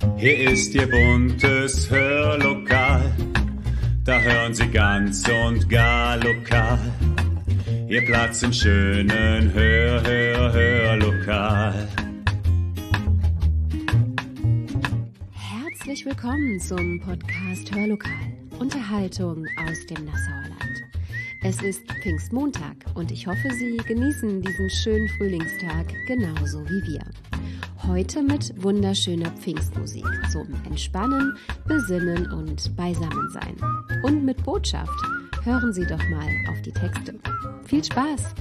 Hier ist Ihr buntes Hörlokal, da hören Sie ganz und gar lokal. Ihr Platz im schönen Hörlokal. Herzlich willkommen zum Podcast Hörlokal, Unterhaltung aus dem Nassauer Land. Es ist Pfingstmontag und ich hoffe, Sie genießen diesen schönen Frühlingstag genauso wie wir. Heute mit wunderschöner Pfingstmusik zum Entspannen, Besinnen und Beisammensein. Und mit Botschaft. Hören Sie doch mal auf die Texte. Viel Spaß!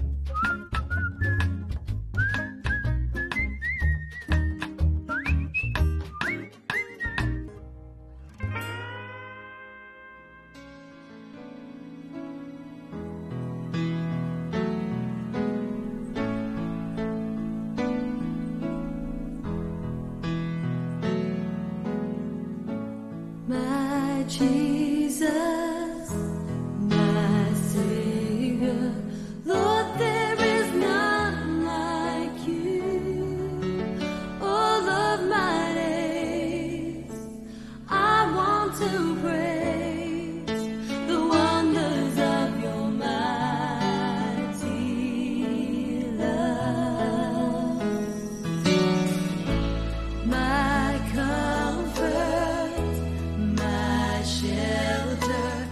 My Jesus, my Savior, Lord, there is none like you. All of my days, I want to praise the wonders of your mighty love. My comfort, my shelter,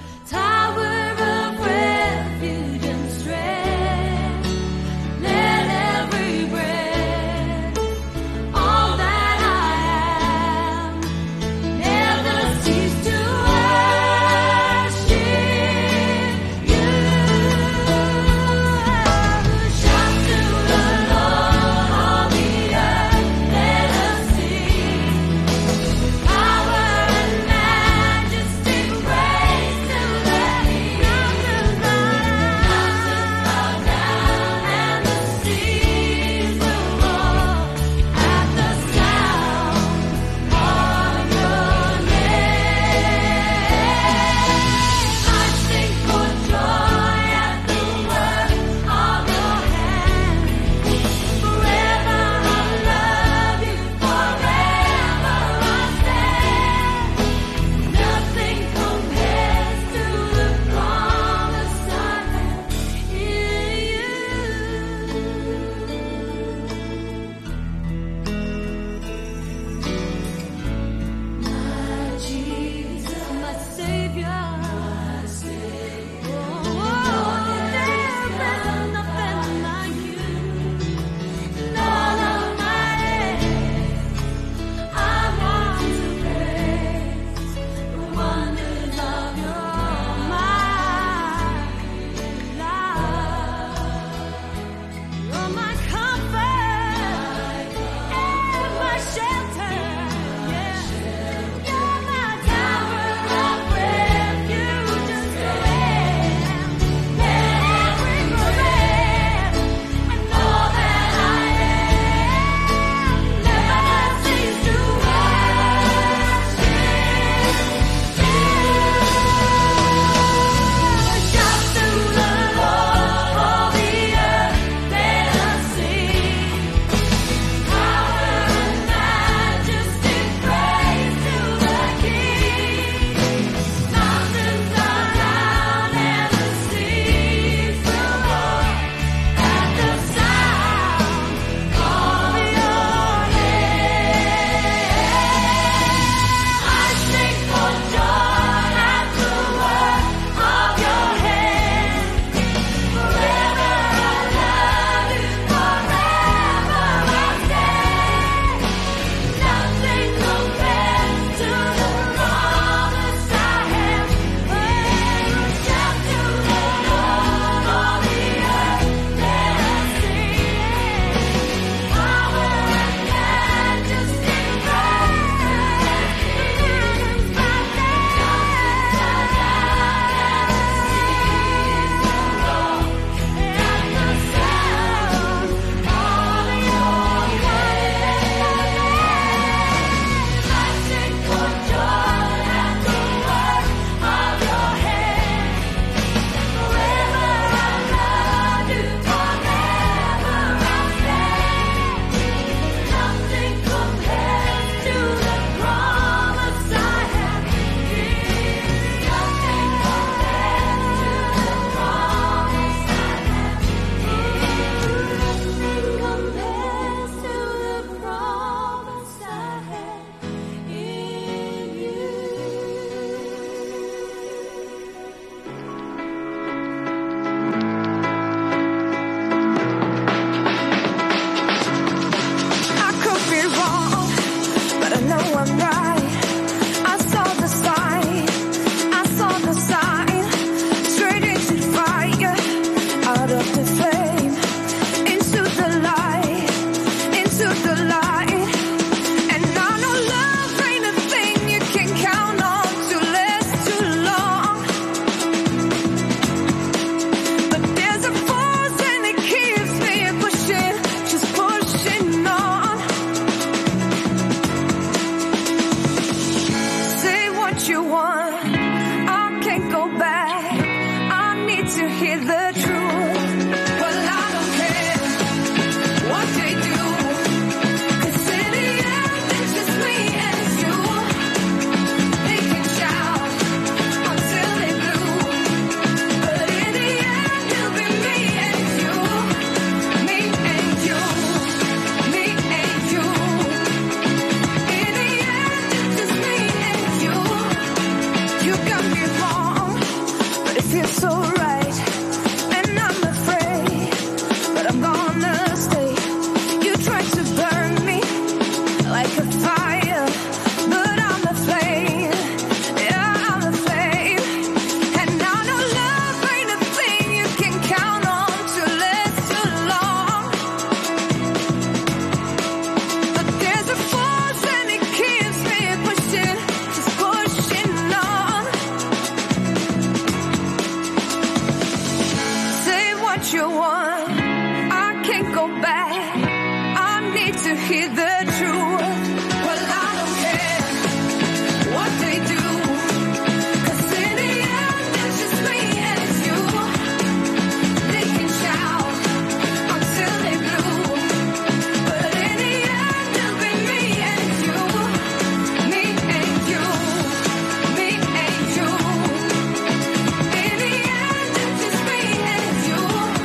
the truth. Well, I don't care what they do, 'cause in the end it's just me and you. They can shout until they blue, but in the end it'll be me and you. Me and you. Me and you. In the end it's just me and you.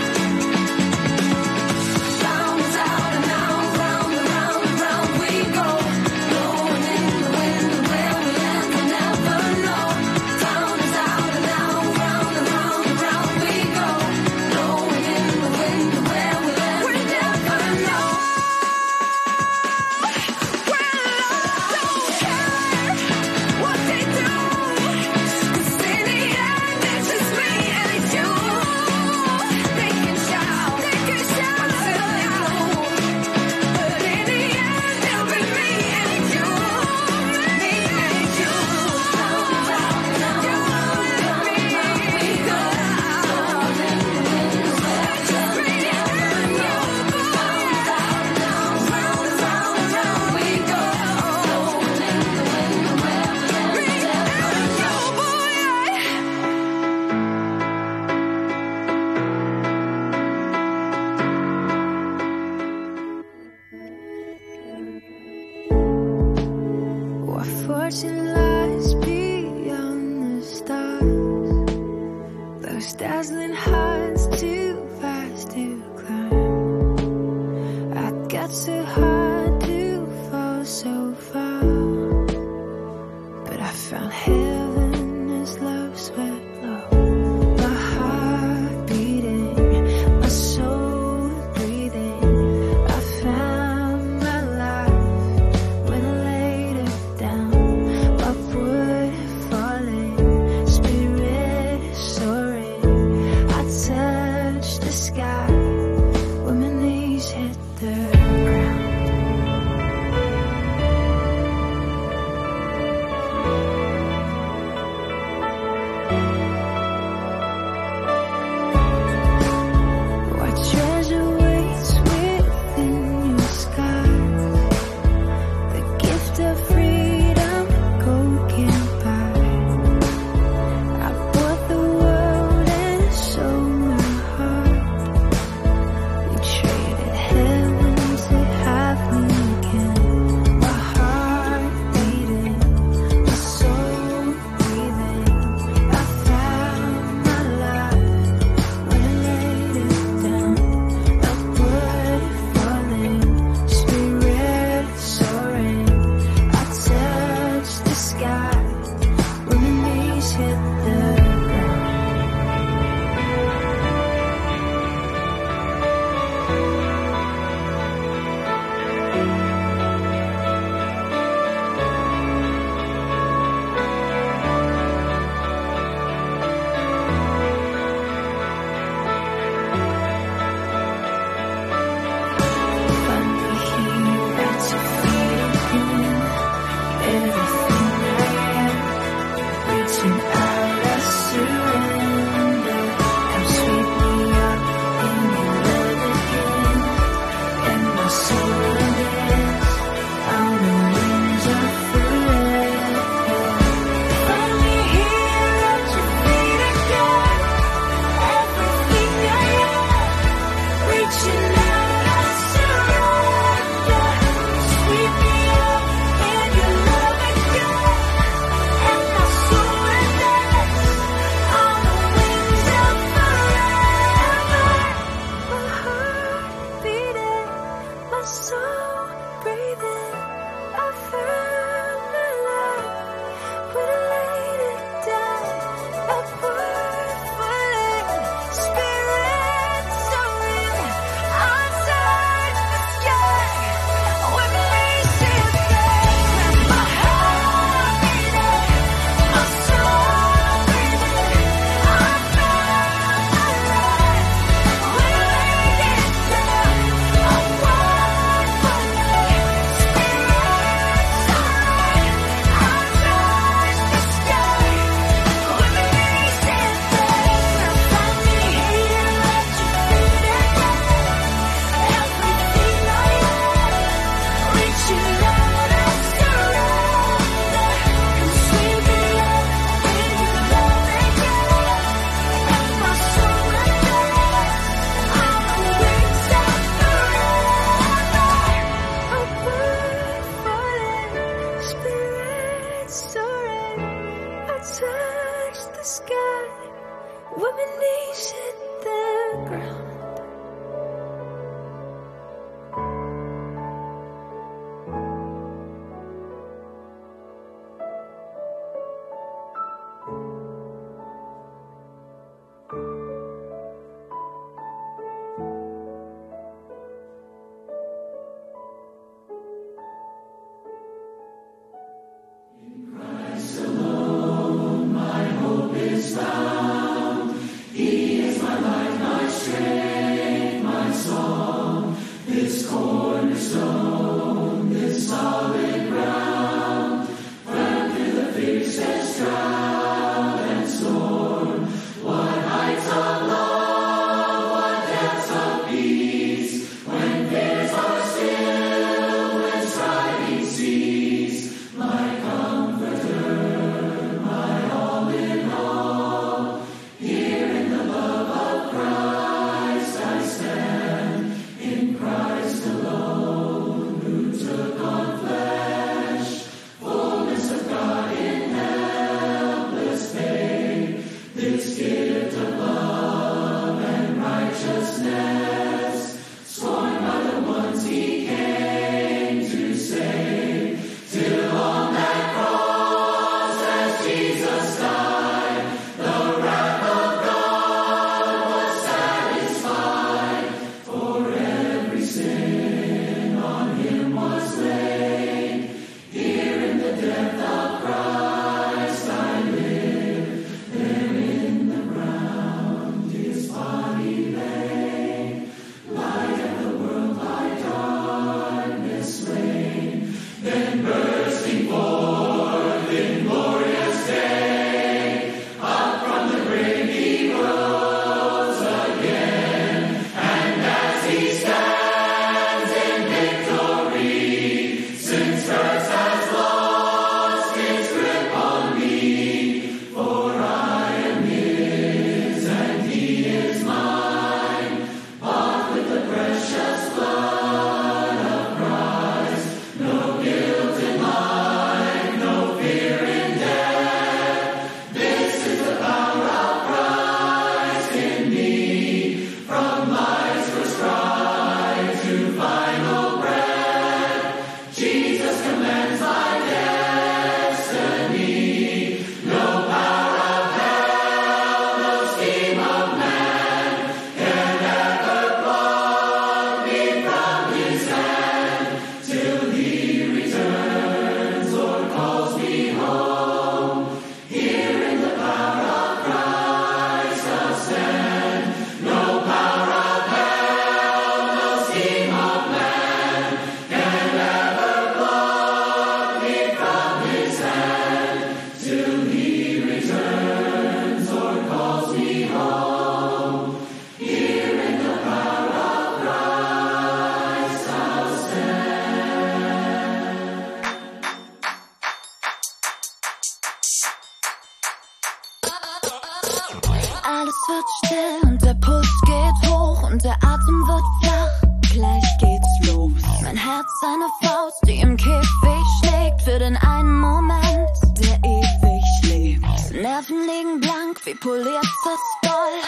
Round out and round, round and round and round we go. Blowing in the wind, where we land we'll never know. Round is out and round, round and round and round we go. Blowing in the wind, where we land we'll never know. Well, I don't care what they do, 'cause in the end it's just me and you. They can shout until they blue, but in the end it'll be me and you. Me and you. Round out and round, round and round we go. Blowing in the wind, where we land we'll never know. Round out and round, round and round and round we go. Blowing in the wind, where we land we'll never know. What fortune lies beyond the stars? Those dazzling heights too fast to climb. I got so hard to fall so far, but I found heaven as love swept low. My heart beating, my soul breathing. I found my life when I laid it down. Upward falling, spirit soaring. I touched the sky when my knees hit the ground. What treasure waits within your skies? The gift of freedom gold can't buy. I bought the world and sold my heart. We traded heaven to have me again. My heart beating, my soul breathing. I found my life when I laid it down. Upward falling, spirit soaring. I touched the sky when my knees hit the ground. Find me here at your feet again. Everything I am, reaching out, I surrender. Come sweep me up in your love again, and my soul dance on the wings of forever. Find me here at your feet again. Everything I am, reaching out, I surrender. Sweep me up in your love again, and my soul dance on the wings of forever. My heart beating, my soul breathing. I found my life when I laid it down. Upward falling, spirit soaring. I touched the sky when my knees hit the ground. My heart beating, my soul breathing. I found my life when I laid it down. Upward falling, spirit when my knees hit the ground. Alles wird still und der Puls geht hoch und der Atem wird flach. Gleich geht's los. Mein Herz eine Faust, die im Käfig schlägt für den einen Moment, der ewig lebt. Nerven liegen blank wie poliertes Gold.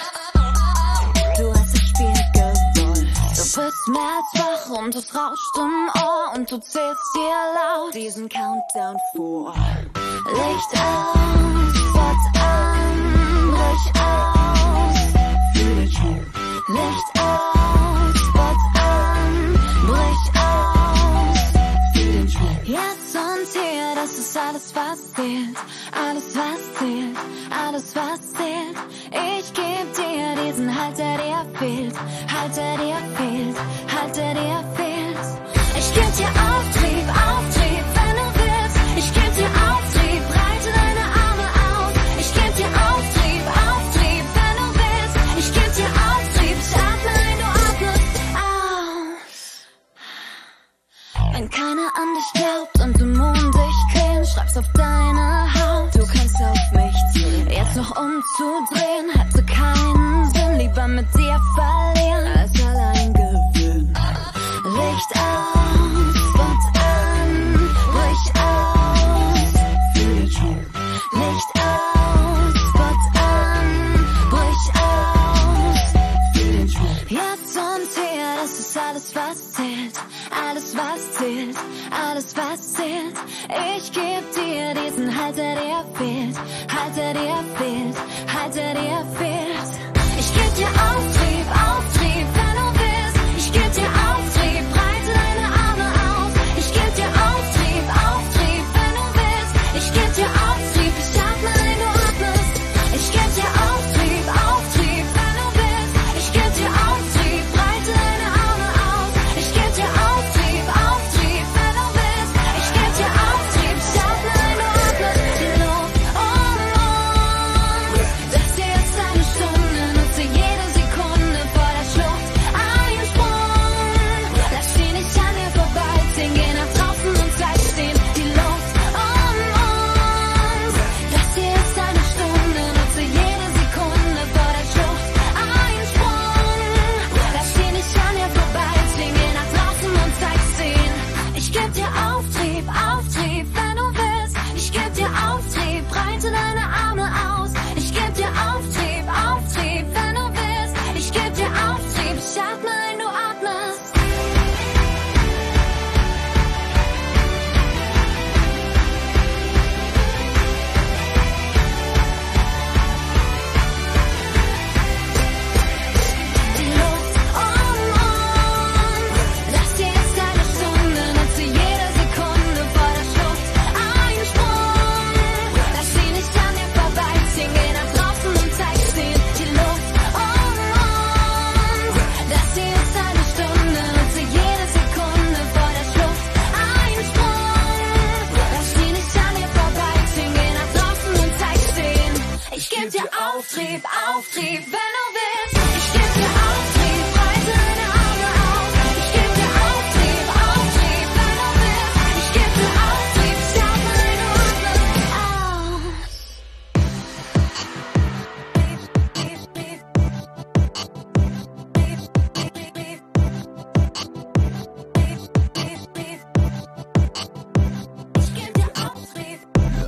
Du hast das Spiel gewollt. Du bist mehr als wach und es rauscht im Ohr und du zählst dir laut diesen Countdown vor. Licht aus, Spot an, brich aus, fühl dich hoch. Licht aus, Spot an, brich aus, fühl den Schwung. Jetzt und hier, das ist alles, was zählt. Alles, was zählt, alles, was zählt. Ich geb dir diesen Halt, der dir fehlt. Halt, der dir fehlt, Halt, der dir fehlt. Ich geb dir Auftrieb, Auftrieb, wenn du willst. Ich geb dir Auftrieb, breite deine Arme aus. Ich geb dir Auftrieb, Auftrieb, wenn du willst. Ich geb dir Auftrieb, ich atme ein, du atmest aus. Wenn keiner an dich glaubt und Dämonen dich quälen, schreib's auf deine Haut. Du kannst auf mich zählen. Jetzt noch umzudrehen, hätte keinen Sinn. Lieber mit dir verlieren, als allein gewinnen. Licht aus, Spot an, brich aus, fühl dich hoch. Licht aus, Spot an, brich was zählt. Ich geb dir diesen Halter, der fehlt. Halter, der fehlt. Halter, der fehlt. Ich geb dir Auftrieb, Auftrieb, wenn du willst. Ich geb dir Auftrieb, breite deine Arme aus. Ich geb dir Auftrieb, Auftrieb, wenn du willst. Ich geb dir Auftrieb, ich atme ein, du atmest. Ich geb dir Auftrieb, Auftrieb, wenn du willst. Ich geb dir Auftrieb, breite deine Arme aus. Ich geb dir Auftrieb, Auftrieb, wenn du willst. Ich geb dir Auftrieb, ich atme ein, du atmest. Die Luft um uns. Das hier ist eine Stunde, nutze jede Sekunde vor der Schlucht. Ein Sprung, lass sie nicht an dir vorbeiziehen. Geh nach draußen und Zeit stehen. Die Luft um uns. Das hier ist eine Stunde, nutze jede Sekunde vor der Schlucht. Ein Sprung, lass sie nicht an dir vorbeiziehen. Geh nach draußen und Zeit stehen. Ich geb dir Auftrieb, Auftrieb, wenn du willst. Ich geb dir Auftrieb, breite deine Arme aus. Ich geb dir Auftrieb, Auftrieb, wenn du willst. Ich geb dir Auftrieb, ich atme ein, du atmest. Die Luft um uns. Das hier ist eine Stunde, nutze jede Sekunde vor der Schlucht. Ein Sprung, lass sie nicht an dir vorbeiziehen. Geh nach draußen und Zeit stehen. Die Luft um uns. Das hier ist eine Stunde, nutze jede Sekunde vor der Schlucht. Ein Sprung, lass sie nicht an dir vorbeiziehen. Geh nach draußen und Zeit stehen. Ich geb dir Auftrieb, Auftrieb, wenn du willst. Ich geb dir Auftrieb, breite deine Arme aus. Ich geb dir Auftrieb, Auftrieb, wenn du willst. Ich geb dir Auftrieb, ich atme ein, du atmest aus. Ich geb dir Auftrieb.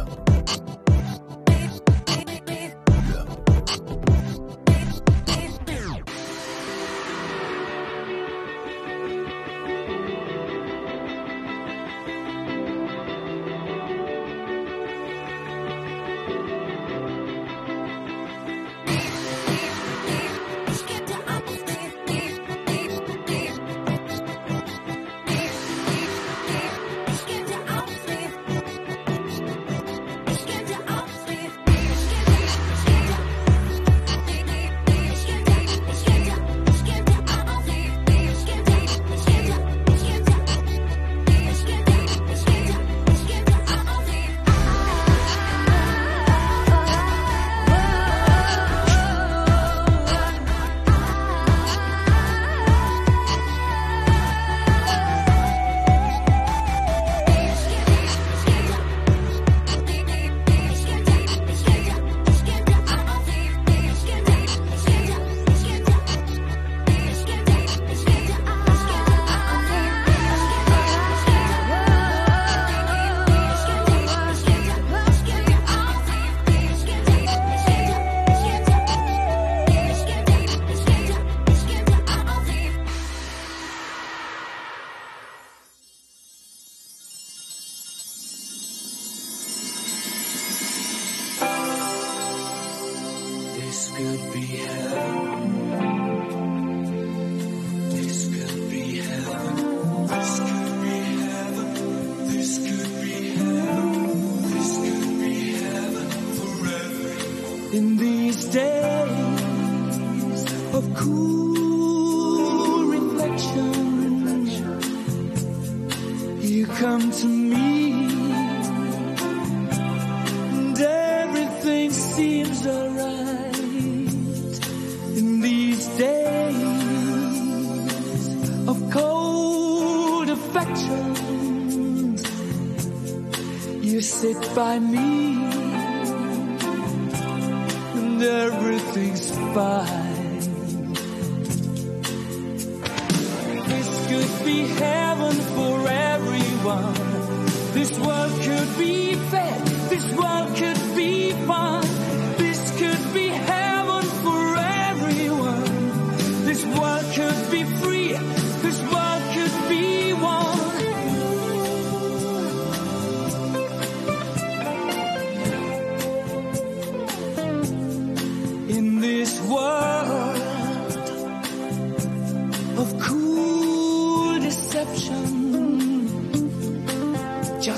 Ich geb dir Auftrieb. Ich geb dir Auftrieb. Ich geb dir Auftrieb. This could be heaven. This could be heaven. This could be heaven. This could be heaven. This could be heaven forever. In these days of cool reflection, you come to me, and everything seems alright. In these days of cold affections, you sit by me, and everything's fine. This could be heaven for everyone. This world could be fair. This world could be fun. This could be heaven for everyone. This world could be free. This world could be one.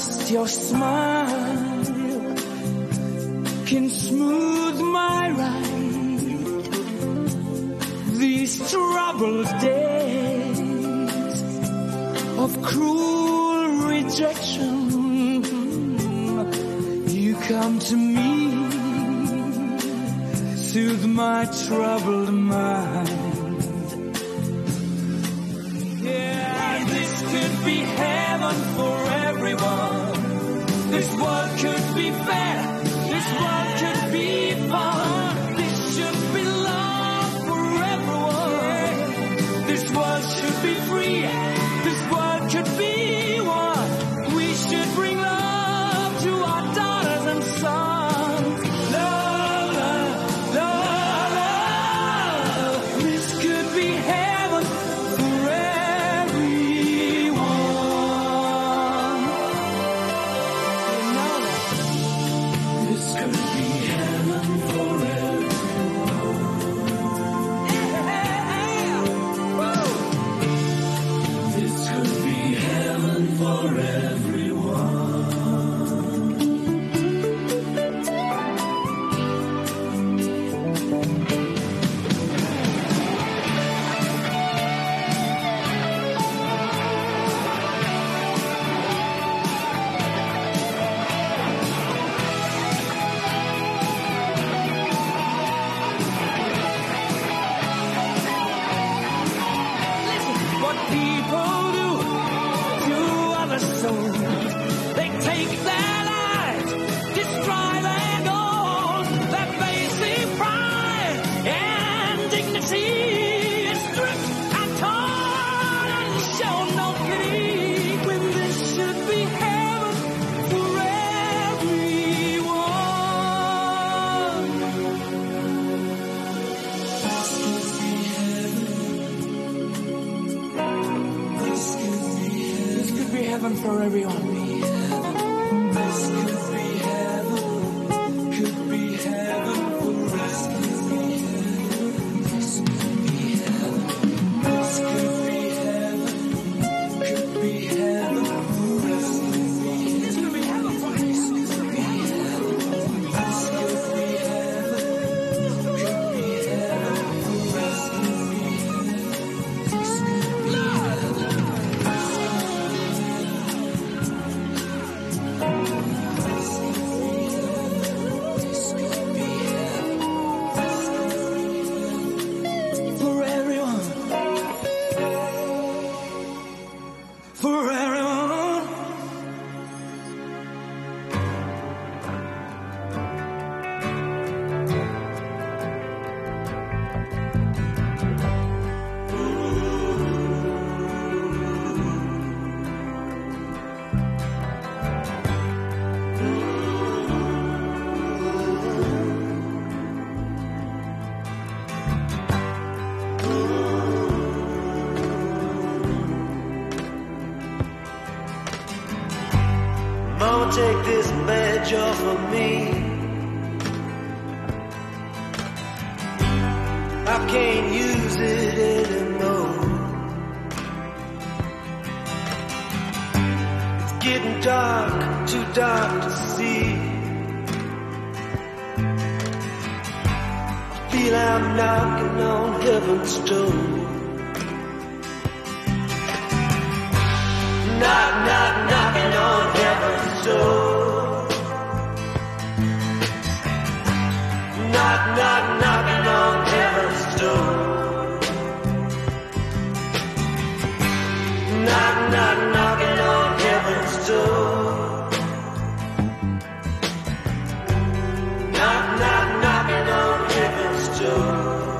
Just your smile can smooth my ride. These troubled days of cruel rejection, you come to me, soothe my troubled mind. Yeah, this could be heaven for everyone. This world could be fair. This world could be fun. This should be love for everyone. This world should be free. This world could be one. We should bring love to our daughters and sons. Love, love, love, love. This could be heaven for everyone. You know that. This could be heaven for everyone. This could be heaven for everyone. What people do to other souls, they take their lives, destroy their goals, their basic pride and dignity is stripped and torn and show no pity, when this should be heaven for everyone. This could be heaven for everyone. This could be heaven. Could be heaven for us. This could be heaven. This could be heaven. Could be heaven for us. This could be heaven for us. This could be heaven. This could be heaven. Could be heaven for us. This could be heaven. For everyone. For everyone. Mama, take this badge off of me. I can't use it anymore. It's getting dark, too dark to see. I feel I'm knocking on heaven's door. Knock, knock, knocking on heaven's door. Knock, knock, knocking on heaven's door. Knock, knock, knocking on heaven's door. Knock, knock, knocking on heaven's door.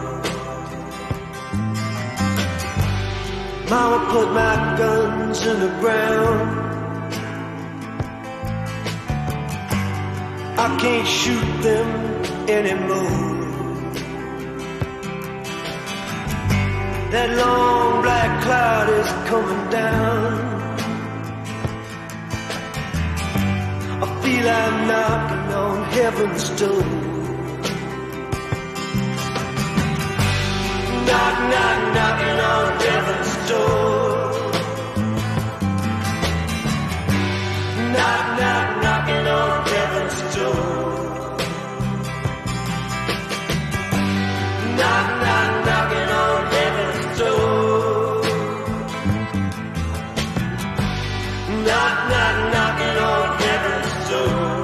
Mama put my guns in the ground. I can't shoot them anymore. That long black cloud is coming down. I feel I'm knocking on heaven's door. Knock, knock, knocking on heaven's door. Knock, knock, knocking on heaven's door. Knock, knock, knocking on heaven's door. Knock, knock, knocking on heaven's door.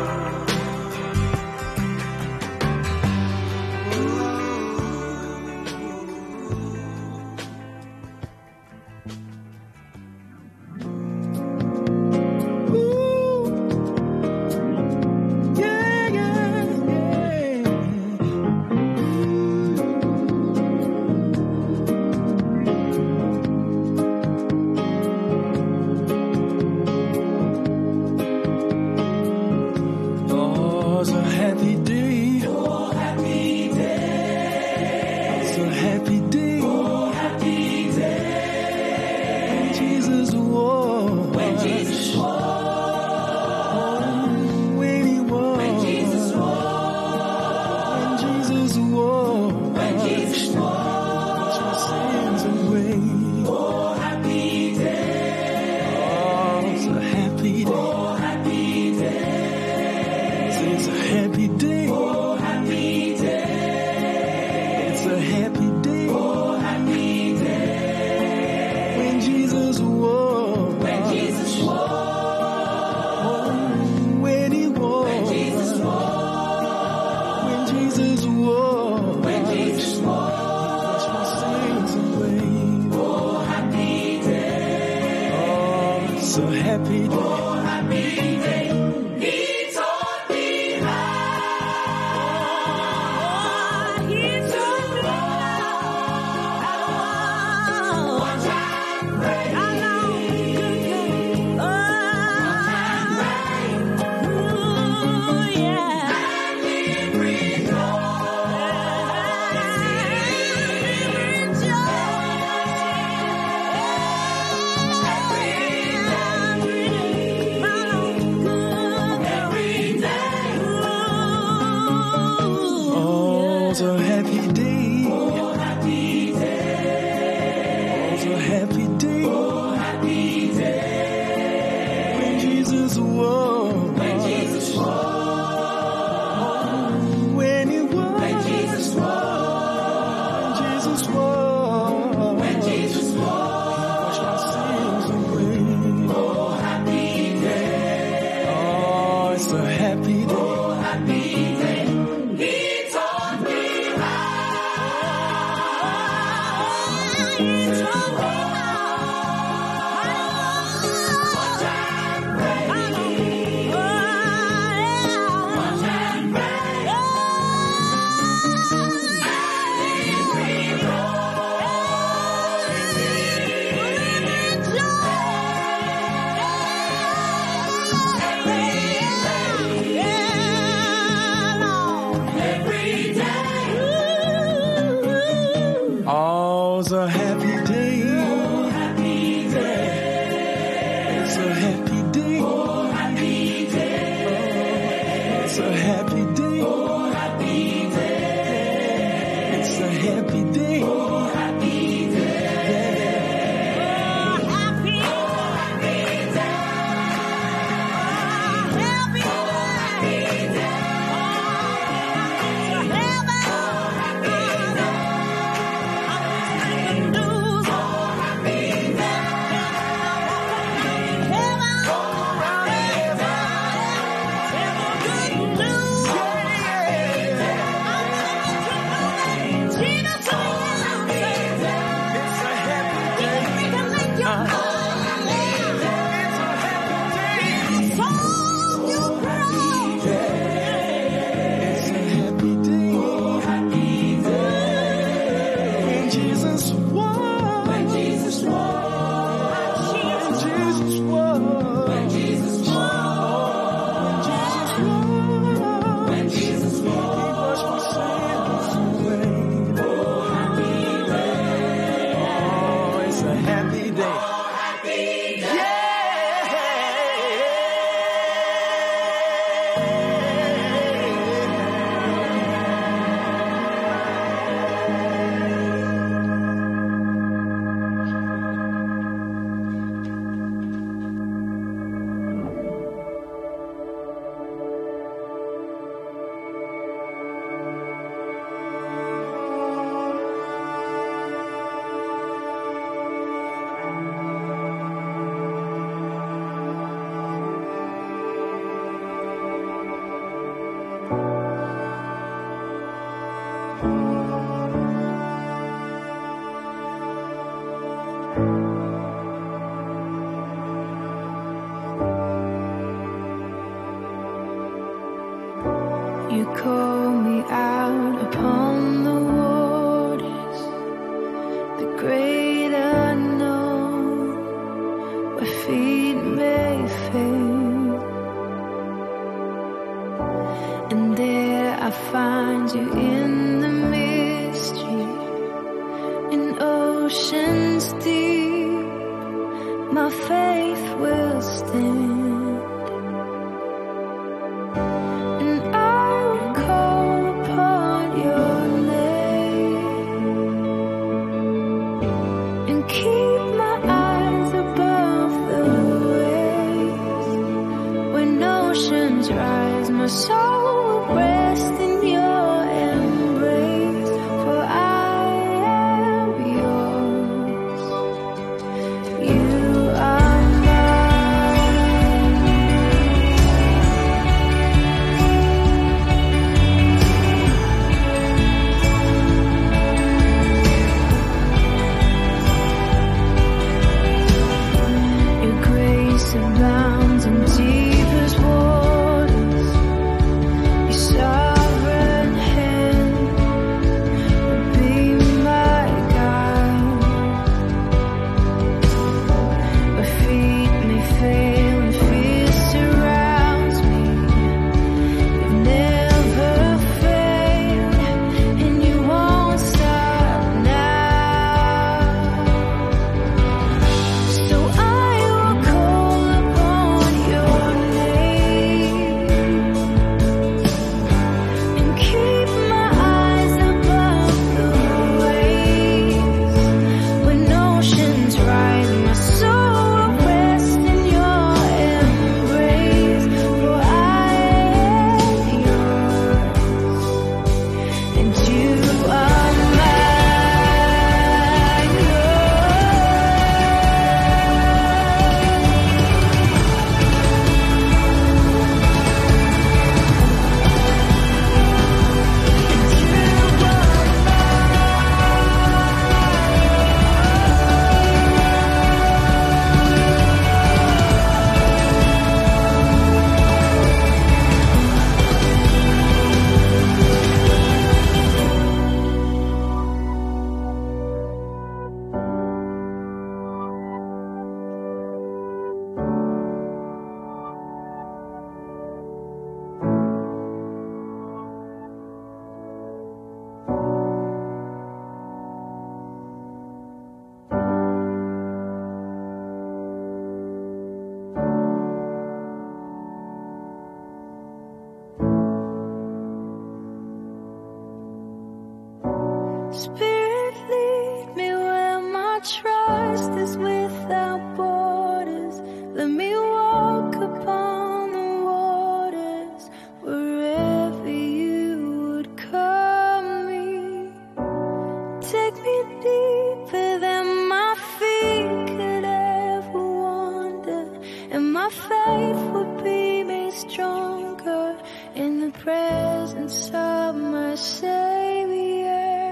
You call me out upon the waters, the great unknown, where feet may fail. And there I find you in the mystery, in oceans deep. My faith will stand. My soul will rest in your embrace, for I am yours. You are mine. Your grace abounds in deepest waters. Sovereign hand will be my guide. Where feet may fail and fear surrounds me, you've never failed and you won't stop now. So I will call upon your name. Keep my eyes above the waves. When oceans rise, my soul will rest in your embrace. For I am yours, and you are mine. Spirit, lead me where my trust is without borders. Let me walk upon the waters wherever you would call me. Take me deeper than my feet could ever wander, and my faith would be made stronger in the presence of my Savior.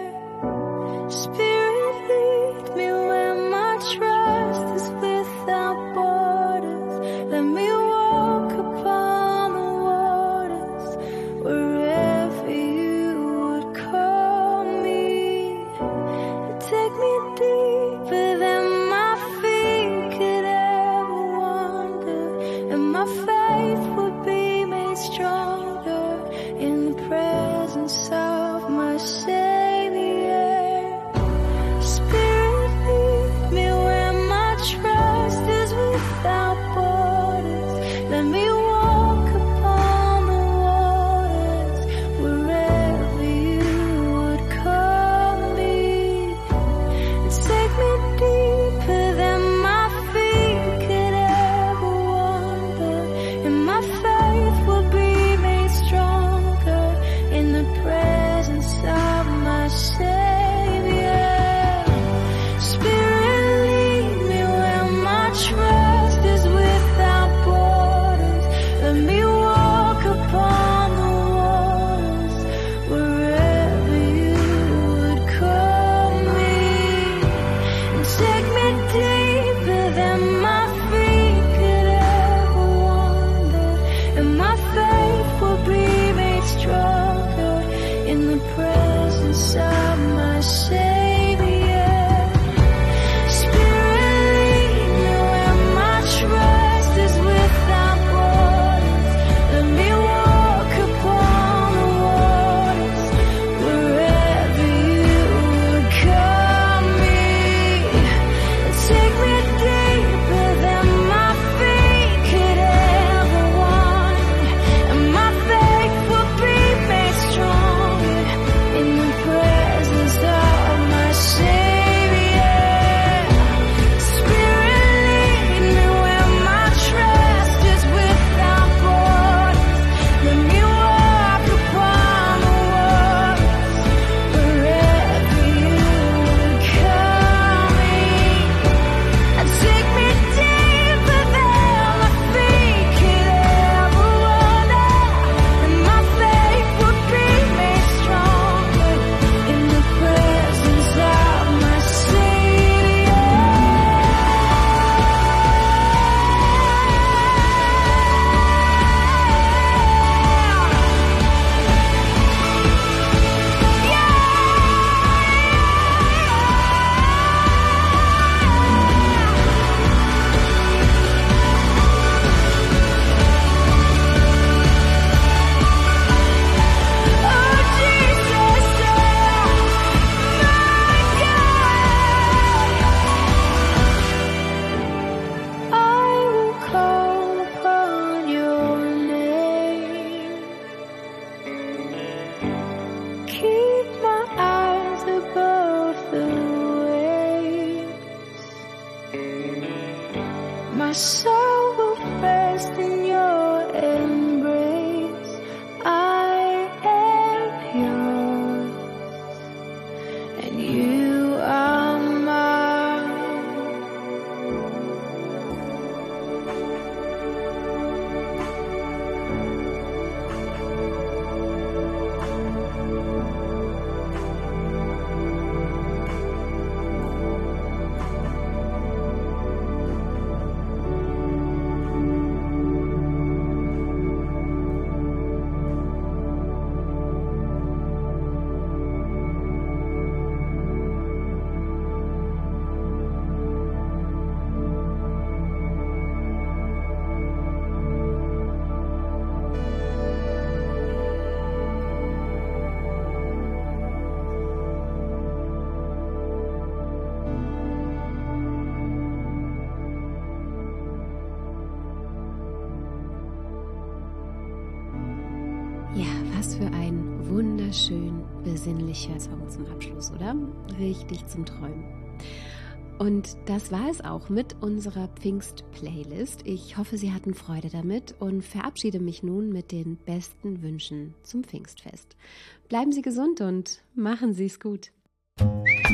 Spirit, lead me where my trust is without borders. Let me walk upon the waters wherever you would call me. Take me deeper than my feet could ever wander, and my faith would be made stronger in the presence of my Savior. Spirit, lead me where my trust is without borders. Let me walk upon the waters wherever you would call me. Take me deeper than my feet could ever wander, and my faith will be made stronger in the presence of my Savior. Spirit, lead me where my trust is without borders. Let me walk upon the waters wherever you would call me. And take me deeper than my feet could ever wander, and my faith will be made strong presence of my Savior. Spirit, lead me where my trust is without borders. Let me walk upon the waters wherever you would call me. Take me deeper than my feet could ever wander, and my faith will be made stronger in the presence of my Savior. Spirit, lead me where my trust is without borders. Let me walk upon the waters wherever you would call me. Take me deeper than my feet could ever wander, and my faith would be made stronger in the presence of my Savior. Oh Jesus, I will call upon your name. Keep my eyes above the waves. My soul will rest in your embrace. I am yours, and you are mine. Ja, was für ein wunderschön besinnlicher Song zum Abschluss, oder? Richtig zum Träumen. Und das war es auch mit unserer Pfingst-Playlist. Ich hoffe, Sie hatten Freude damit und verabschiede mich nun mit den besten Wünschen zum Pfingstfest. Bleiben Sie gesund und machen Sie es gut.